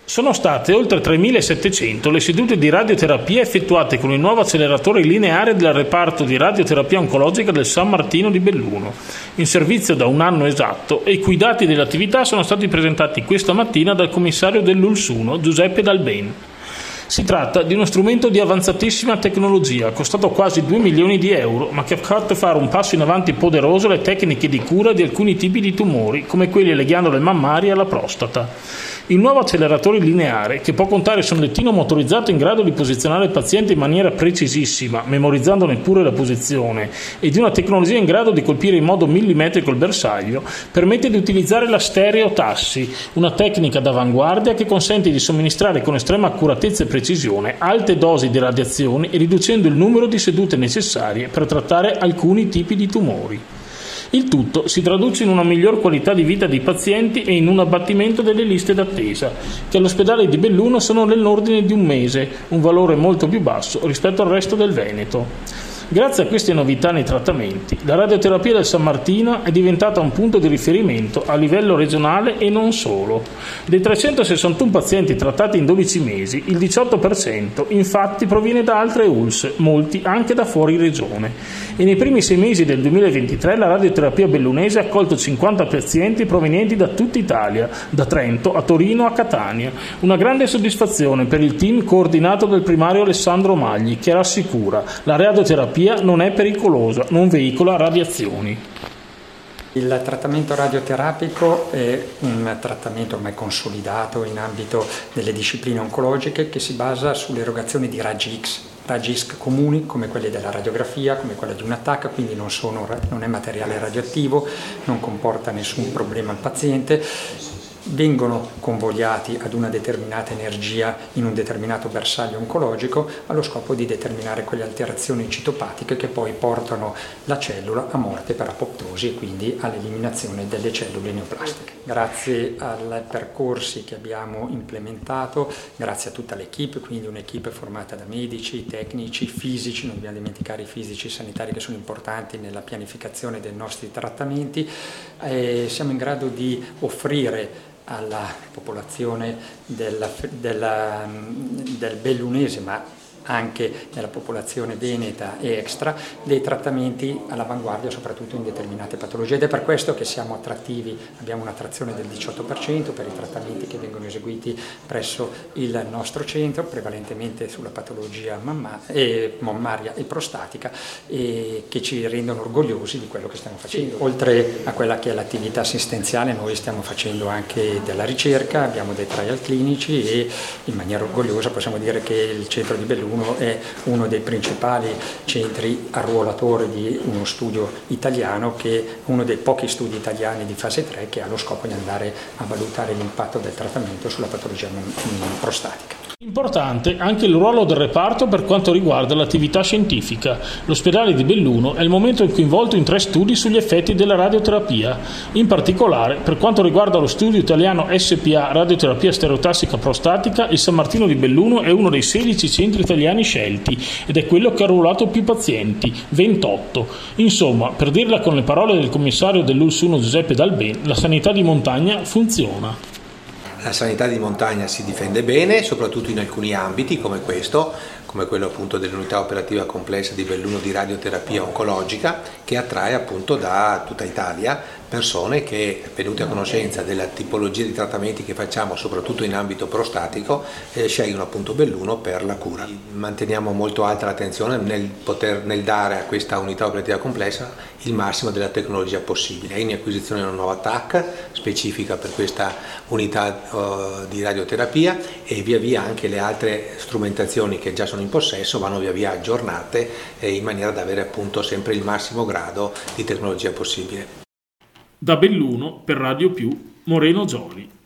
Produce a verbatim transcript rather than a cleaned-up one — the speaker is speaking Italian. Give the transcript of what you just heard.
Sono state oltre tremilasettecento le sedute di radioterapia effettuate con il nuovo acceleratore lineare del reparto di radioterapia oncologica del San Martino di Belluno, in servizio da un anno esatto, e i cui dati dell'attività sono stati presentati questa mattina dal commissario dell'U L S uno, Giuseppe Dalben. Si tratta di uno strumento di avanzatissima tecnologia, costato quasi due milioni di euro, ma che ha fatto fare un passo in avanti poderoso alle tecniche di cura di alcuni tipi di tumori, come quelli alle ghiandole mammarie e alla prostata. Il nuovo acceleratore lineare, che può contare su un lettino motorizzato in grado di posizionare il paziente in maniera precisissima, memorizzandone pure la posizione, e di una tecnologia in grado di colpire in modo millimetrico il bersaglio, permette di utilizzare la stereotassi, una tecnica d'avanguardia che consente di somministrare con estrema accuratezza e precisione alte dosi di radiazioni, riducendo il numero di sedute necessarie per trattare alcuni tipi di tumori. Il tutto si traduce in una miglior qualità di vita dei pazienti e in un abbattimento delle liste d'attesa, che all'ospedale di Belluno sono nell'ordine di un mese, un valore molto più basso rispetto al resto del Veneto. Grazie a queste novità nei trattamenti, la radioterapia del San Martino è diventata un punto di riferimento a livello regionale e non solo. Dei trecentosessantuno pazienti trattati in dodici mesi, il diciotto per cento infatti proviene da altre U L S, molti anche da fuori regione. E nei primi sei mesi del duemilaventitré la radioterapia bellunese ha accolto cinquanta pazienti provenienti da tutta Italia, da Trento a Torino a Catania. Una grande soddisfazione per il team coordinato dal primario Alessandro Magli, che rassicura: la radioterapia non è pericolosa, non veicola radiazioni. Il trattamento radioterapico è un trattamento ormai consolidato in ambito delle discipline oncologiche che si basa sull'erogazione di raggi X, raggi X comuni come quelli della radiografia, come quella di un attacco, quindi non, sono, non è materiale radioattivo, non comporta nessun problema al paziente. Vengono convogliati ad una determinata energia in un determinato bersaglio oncologico allo scopo di determinare quelle alterazioni citopatiche che poi portano la cellula a morte per apoptosi e quindi all'eliminazione delle cellule neoplastiche. Grazie ai percorsi che abbiamo implementato, grazie a tutta l'equipe, quindi un'equipe formata da medici, tecnici, fisici, non dobbiamo dimenticare i fisici sanitari che sono importanti nella pianificazione dei nostri trattamenti, eh, siamo in grado di offrire alla popolazione della, della, del bellunese, ma anche nella popolazione veneta e extra, dei trattamenti all'avanguardia soprattutto in determinate patologie, ed è per questo che siamo attrattivi, abbiamo un'attrazione del diciotto per cento per i trattamenti che vengono eseguiti presso il nostro centro, prevalentemente sulla patologia mamma, eh, mammaria e prostatica, e che ci rendono orgogliosi di quello che stiamo facendo. Oltre a quella che è l'attività assistenziale, noi stiamo facendo anche della ricerca, abbiamo dei trial clinici e in maniera orgogliosa possiamo dire che il centro di Belluno è uno dei principali centri arruolatori di uno studio italiano, che è uno dei pochi studi italiani di fase tre che ha lo scopo di andare a valutare l'impatto del trattamento sulla patologia prostatica. Importante anche il ruolo del reparto per quanto riguarda l'attività scientifica. L'ospedale di Belluno è il momento coinvolto in tre studi sugli effetti della radioterapia. In particolare, per quanto riguarda lo studio italiano S P A radioterapia stereotassica prostatica, il San Martino di Belluno è uno dei sedici centri italiani scelti ed è quello che ha arruolato più pazienti, ventotto. Insomma, per dirla con le parole del commissario dell'U L S uno Giuseppe Dalben, la sanità di montagna funziona. La sanità di montagna si difende bene, soprattutto in alcuni ambiti come questo, come quello appunto dell'unità operativa complessa di Belluno di radioterapia oncologica, che attrae appunto da tutta Italia persone che, venute a conoscenza della tipologia di trattamenti che facciamo, soprattutto in ambito prostatico, eh, scelgono appunto Belluno per la cura. Manteniamo molto alta l'attenzione nel, poter, nel dare a questa unità operativa complessa il massimo della tecnologia possibile. È in acquisizione una nuova T A C specifica per questa unità uh, di radioterapia, e via via anche le altre strumentazioni che già sono in possesso vanno via via aggiornate eh, in maniera da avere appunto sempre il massimo grado di tecnologia possibile. Da Belluno per Radio Più, Moreno Gioli.